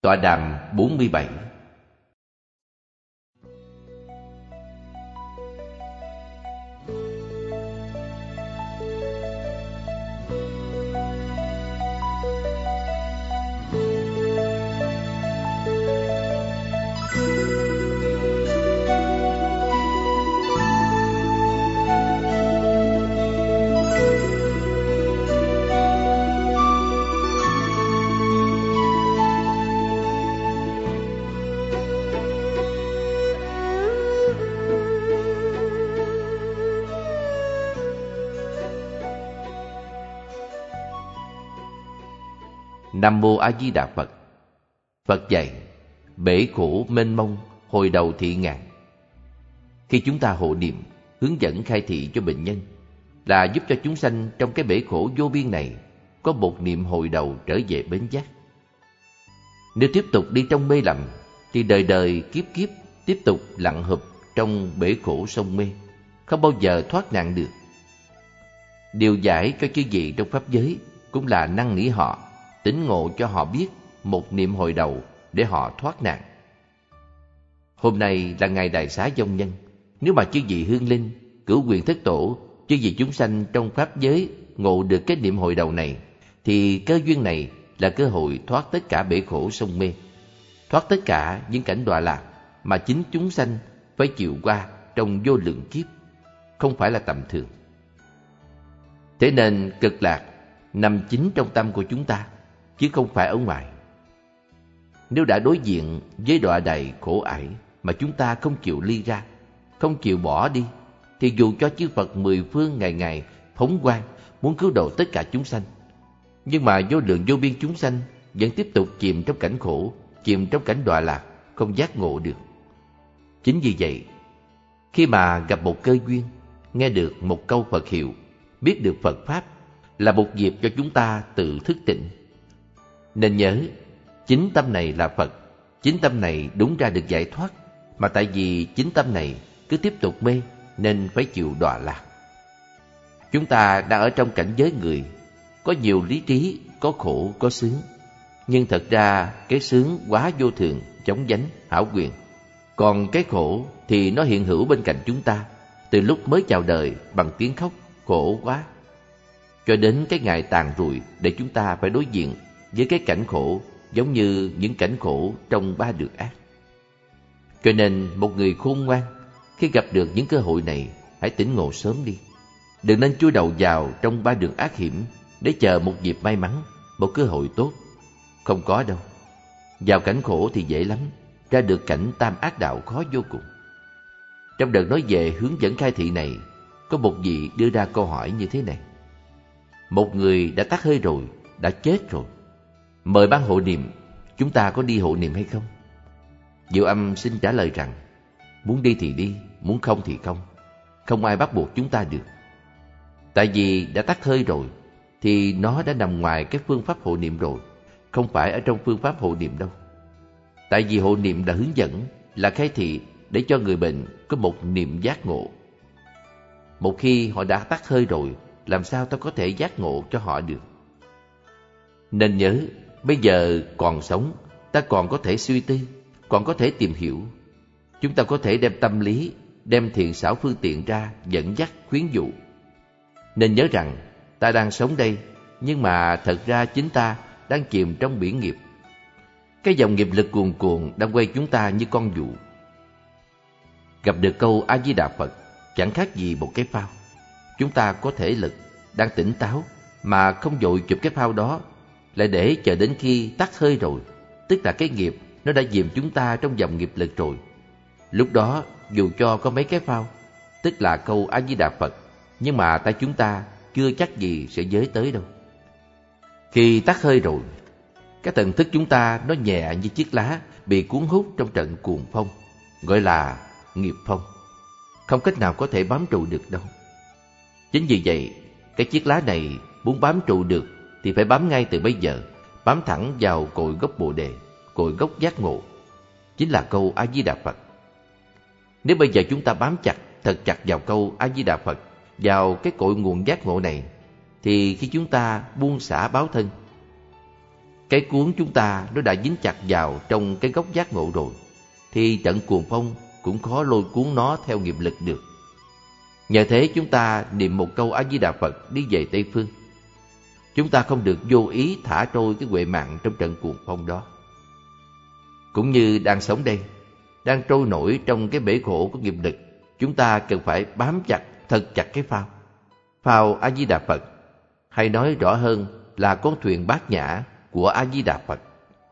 Tọa đàm 47. Nam Mô A Di Đà Phật. Phật dạy, bể khổ mênh mông, hồi đầu thị ngàn. Khi chúng ta hộ niệm, hướng dẫn khai thị cho bệnh nhân, là giúp cho chúng sanh trong cái bể khổ vô biên này có một niệm hồi đầu trở về bến giác. Nếu tiếp tục đi trong mê lầm, thì đời đời kiếp kiếp tiếp tục lặn hụp trong bể khổ sông mê, không bao giờ thoát nạn được. Điều giải cho chư vị trong pháp giới cũng là năn nỉ họ, tỉnh ngộ cho họ biết một niệm hồi đầu để họ thoát nạn. Hôm nay là ngày đại xá vong nhân. Nếu mà chư vị hương linh, cửu quyền thất tổ, chư vị chúng sanh trong pháp giới ngộ được cái niệm hồi đầu này, thì cơ duyên này là cơ hội thoát tất cả bể khổ sông mê, thoát tất cả những cảnh đọa lạc mà chính chúng sanh phải chịu qua trong vô lượng kiếp, không phải là tầm thường. Thế nên cực lạc nằm chính trong tâm của chúng ta, chứ không phải ở ngoài. Nếu đã đối diện với đọa đầy khổ ải mà chúng ta không chịu ly ra, không chịu bỏ đi, thì dù cho chư Phật mười phương ngày ngày phóng quang muốn cứu độ tất cả chúng sanh, nhưng mà vô lượng vô biên chúng sanh vẫn tiếp tục chìm trong cảnh khổ, chìm trong cảnh đọa lạc, không giác ngộ được. Chính vì vậy, khi mà gặp một cơ duyên, nghe được một câu Phật hiệu, biết được Phật Pháp, là một dịp cho chúng ta tự thức tỉnh. Nên nhớ, chính tâm này là Phật, chính tâm này đúng ra được giải thoát, mà tại vì chính tâm này cứ tiếp tục mê nên phải chịu đọa lạc. Chúng ta đang ở trong cảnh giới người, có nhiều lý trí, có khổ, có sướng. Nhưng thật ra cái sướng quá vô thường, chóng vánh, hão quyền. Còn cái khổ thì nó hiện hữu bên cạnh chúng ta, từ lúc mới chào đời bằng tiếng khóc, khổ quá. Cho đến cái ngày tàn rụi để chúng ta phải đối diện với cái cảnh khổ giống như những cảnh khổ trong ba đường ác. Cho nên một người khôn ngoan, khi gặp được những cơ hội này, hãy tỉnh ngộ sớm đi. Đừng nên chui đầu vào trong ba đường ác hiểm để chờ một dịp may mắn, một cơ hội tốt. Không có đâu. Vào cảnh khổ thì dễ lắm, ra được cảnh tam ác đạo khó vô cùng. Trong đợt nói về hướng dẫn khai thị này, có một vị đưa ra câu hỏi như thế này. Một người đã tắt hơi rồi, đã chết rồi, mời ban hộ niệm, chúng ta có đi hộ niệm hay không? Diệu Âm xin trả lời rằng, muốn đi thì đi, muốn không thì không. Không ai bắt buộc chúng ta được. Tại vì đã tắt hơi rồi, thì nó đã nằm ngoài cái phương pháp hộ niệm rồi, không phải ở trong phương pháp hộ niệm đâu. Tại vì hộ niệm là hướng dẫn, là khai thị để cho người bệnh có một niệm giác ngộ. Một khi họ đã tắt hơi rồi, làm sao ta có thể giác ngộ cho họ được? Nên nhớ, bây giờ còn sống, ta còn có thể suy tư, còn có thể tìm hiểu. Chúng ta có thể đem tâm lý, đem thiện xảo phương tiện ra dẫn dắt, khuyến dụ. Nên nhớ rằng, ta đang sống đây, nhưng mà thật ra chính ta đang chìm trong biển nghiệp. Cái dòng nghiệp lực cuồn cuộn đang quay chúng ta như con dụ. Gặp được câu A Di Đà Phật chẳng khác gì một cái phao. Chúng ta có thể lực, đang tỉnh táo mà không vội chụp cái phao đó, lại để chờ đến khi tắt hơi rồi, tức là cái nghiệp nó đã dìm chúng ta trong dòng nghiệp lực rồi. Lúc đó dù cho có mấy cái phao, tức là câu A Di Đà Phật, nhưng mà tay chúng ta chưa chắc gì sẽ giới tới đâu. Khi tắt hơi rồi, cái thần thức chúng ta nó nhẹ như chiếc lá bị cuốn hút trong trận cuồng phong, gọi là nghiệp phong, không cách nào có thể bám trụ được đâu. Chính vì vậy, cái chiếc lá này muốn bám trụ được thì phải bám ngay từ bây giờ, bám thẳng vào cội gốc Bồ Đề, cội gốc giác ngộ, chính là câu A Di Đà Phật. Nếu bây giờ chúng ta bám chặt, thật chặt vào câu A Di Đà Phật, vào cái cội nguồn giác ngộ này, thì khi chúng ta buông xả báo thân, cái cuốn chúng ta nó đã dính chặt vào trong cái gốc giác ngộ rồi, thì trận cuồng phong cũng khó lôi cuốn nó theo nghiệp lực được. Nhờ thế chúng ta niệm một câu A Di Đà Phật đi về Tây Phương. Chúng ta không được vô ý thả trôi cái huệ mạng trong trận cuồng phong đó. Cũng như đang sống đây, đang trôi nổi trong cái bể khổ của nghiệp lực, chúng ta cần phải bám chặt, thật chặt cái phao. Phao A Di Đà Phật, hay nói rõ hơn là con thuyền bát nhã của A Di Đà Phật.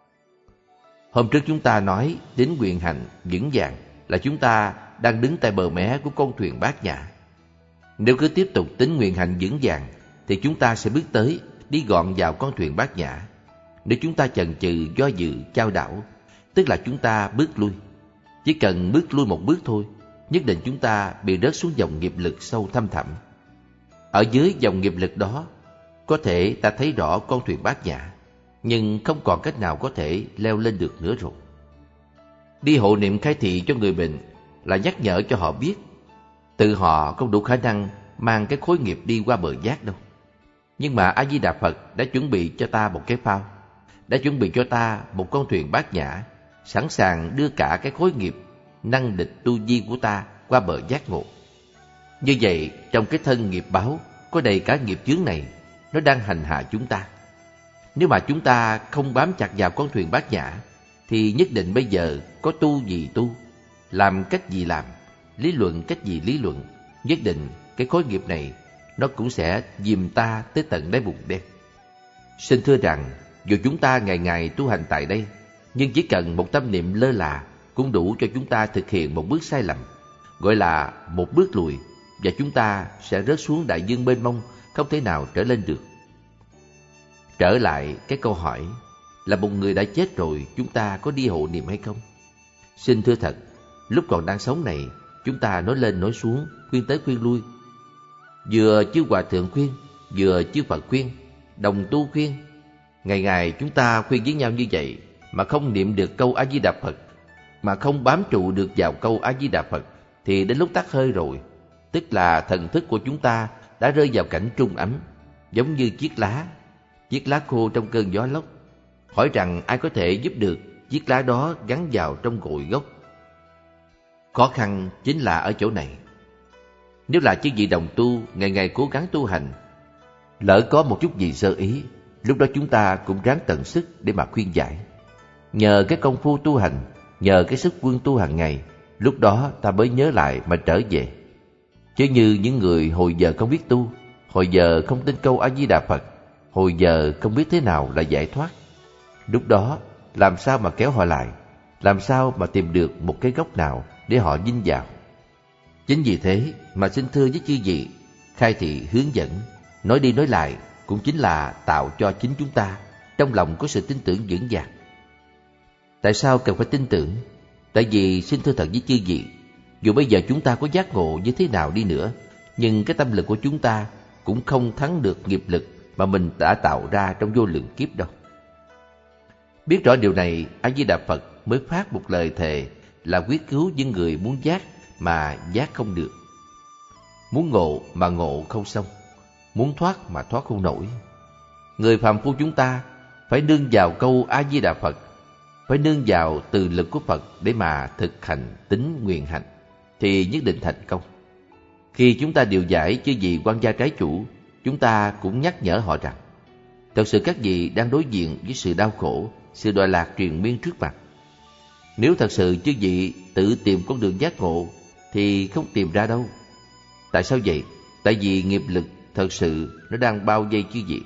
Hôm trước chúng ta nói đến nguyện hành vững vàng là chúng ta đang đứng tại bờ mé của con thuyền bát nhã. Nếu cứ tiếp tục tính nguyện hành vững vàng thì chúng ta sẽ bước tới, đi gọn vào con thuyền bát nhã. Nếu chúng ta chần chừ, do dự, chao đảo, tức là chúng ta bước lui. Chỉ cần bước lui một bước thôi, nhất định chúng ta bị rớt xuống dòng nghiệp lực sâu thăm thẳm. Ở dưới dòng nghiệp lực đó, có thể ta thấy rõ con thuyền bát nhã, nhưng không còn cách nào có thể leo lên được nữa rồi. Đi hộ niệm khai thị cho người bệnh là nhắc nhở cho họ biết tự họ không đủ khả năng mang cái khối nghiệp đi qua bờ giác đâu. Nhưng mà A Di Đà Phật đã chuẩn bị cho ta một cái phao, đã chuẩn bị cho ta một con thuyền bát nhã, sẵn sàng đưa cả cái khối nghiệp năng địch tu vi của ta qua bờ giác ngộ. Như vậy, trong cái thân nghiệp báo có đầy cả nghiệp chướng này, nó đang hành hạ chúng ta. Nếu mà chúng ta không bám chặt vào con thuyền bát nhã, thì nhất định bây giờ có tu gì tu, làm cách gì làm, lý luận cách gì lý luận, nhất định cái khối nghiệp này nó cũng sẽ dìm ta tới tận đáy bùn đen. Xin thưa rằng, dù chúng ta ngày ngày tu hành tại đây, nhưng chỉ cần một tâm niệm lơ là cũng đủ cho chúng ta thực hiện một bước sai lầm, gọi là một bước lùi, và chúng ta sẽ rớt xuống đại dương mênh mông, không thể nào trở lên được. Trở lại cái câu hỏi là một người đã chết rồi, chúng ta có đi hộ niệm hay không? Xin thưa thật, lúc còn đang sống này, chúng ta nói lên nói xuống, khuyên tới khuyên lui. Vừa chư Hòa Thượng khuyên, vừa chư Phật khuyên, đồng tu khuyên. Ngày ngày chúng ta khuyên với nhau như vậy, mà không niệm được câu A Di Đà Phật, mà không bám trụ được vào câu A Di Đà Phật, thì đến lúc tắt hơi rồi, tức là thần thức của chúng ta đã rơi vào cảnh trung ấm, giống như chiếc lá khô trong cơn gió lốc. Hỏi rằng ai có thể giúp được chiếc lá đó gắn vào trong cội gốc? Khó khăn chính là ở chỗ này. Nếu là chư vị đồng tu ngày ngày cố gắng tu hành, lỡ có một chút gì sơ ý, lúc đó chúng ta cũng ráng tận sức để mà khuyên giải. Nhờ cái công phu tu hành, nhờ cái sức quân tu hàng ngày, lúc đó ta mới nhớ lại mà trở về. Chứ như những người hồi giờ không biết tu, hồi giờ không tin câu A Di Đà Phật, hồi giờ không biết thế nào là giải thoát, lúc đó làm sao mà kéo họ lại, làm sao mà tìm được một cái gốc nào để họ vin vào. Chính vì thế mà xin thưa với chư vị, khai thị hướng dẫn, nói đi nói lại cũng chính là tạo cho chính chúng ta trong lòng có sự tin tưởng vững vàng. Tại sao cần phải tin tưởng? Tại vì xin thưa thật với chư vị, dù bây giờ chúng ta có giác ngộ như thế nào đi nữa, nhưng cái tâm lực của chúng ta cũng không thắng được nghiệp lực mà mình đã tạo ra trong vô lượng kiếp đâu. Biết rõ điều này, A Di Đà Phật mới phát một lời thề là quyết cứu những người muốn giác mà giác không được, muốn ngộ mà ngộ không xong, muốn thoát mà thoát không nổi. Người phàm phu chúng ta phải nương vào câu A Di Đà Phật, phải nương vào từ lực của Phật để mà thực hành tín nguyện hành, thì nhất định thành công. Khi chúng ta điều giải chư vị quan gia trái chủ, chúng ta cũng nhắc nhở họ rằng thật sự các vị đang đối diện với sự đau khổ, sự đọa lạc triền miên trước mặt. Nếu thật sự chư vị tự tìm con đường giác ngộ thì không tìm ra đâu. Tại sao vậy? Tại vì nghiệp lực thật sự nó đang bao vây chư vị.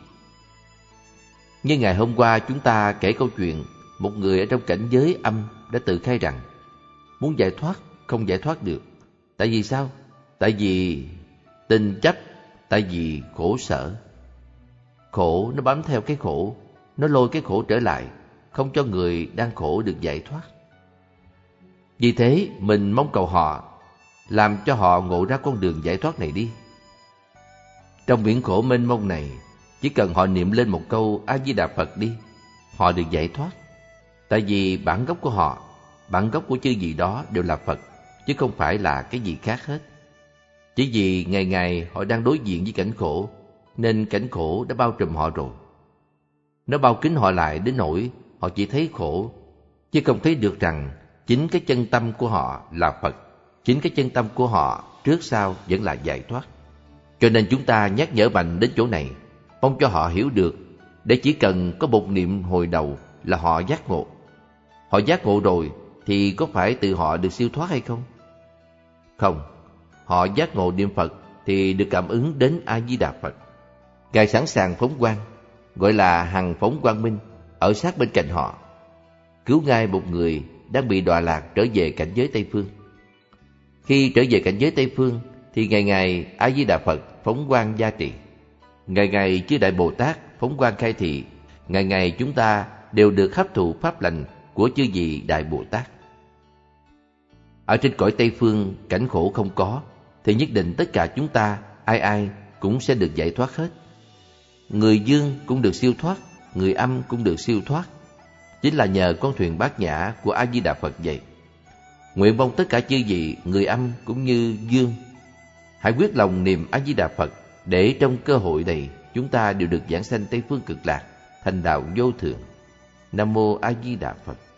Như ngày hôm qua chúng ta kể câu chuyện một người ở trong cảnh giới âm đã tự khai rằng muốn giải thoát không giải thoát được. Tại vì sao? Tại vì tình chấp, tại vì khổ sở. Khổ nó bám theo cái khổ, nó lôi cái khổ trở lại, không cho người đang khổ được giải thoát. Vì thế mình mong cầu họ, làm cho họ ngộ ra con đường giải thoát này đi. Trong biển khổ mênh mông này, chỉ cần họ niệm lên một câu A Di Đà Phật đi, họ được giải thoát. Tại vì bản gốc của họ, bản gốc của chư vị đó đều là Phật, chứ không phải là cái gì khác hết. Chỉ vì ngày ngày họ đang đối diện với cảnh khổ, nên cảnh khổ đã bao trùm họ rồi. Nó bao kín họ lại đến nỗi họ chỉ thấy khổ, chứ không thấy được rằng chính cái chân tâm của họ là Phật. Chính cái chân tâm của họ trước sau vẫn là giải thoát. Cho nên chúng ta nhắc nhở mạnh đến chỗ này, mong cho họ hiểu được, để chỉ cần có một niệm hồi đầu là họ giác ngộ. Họ giác ngộ rồi thì có phải tự họ được siêu thoát hay không? Không, họ giác ngộ niệm Phật thì được cảm ứng đến A-di-đà Phật. Ngài sẵn sàng phóng quang, gọi là hằng phóng quang minh, ở sát bên cạnh họ, cứu ngay một người đang bị đọa lạc trở về cảnh giới Tây Phương. Khi trở về cảnh giới Tây Phương thì ngày ngày A-di-đà Phật phóng quang gia trị, ngày ngày chư Đại Bồ Tát phóng quang khai thị, ngày ngày chúng ta đều được hấp thụ pháp lành của chư vị Đại Bồ Tát. Ở trên cõi Tây Phương cảnh khổ không có, thì nhất định tất cả chúng ta ai ai cũng sẽ được giải thoát hết. Người dương cũng được siêu thoát, người âm cũng được siêu thoát, chính là nhờ con thuyền bát nhã của A-di-đà Phật vậy. Nguyện mong tất cả chư vị người âm cũng như dương hãy quyết lòng niệm A-di-đà Phật, để trong cơ hội này chúng ta đều được giảng sanh Tây Phương Cực Lạc, thành đạo vô thượng. Nam mô A Di Đà Phật.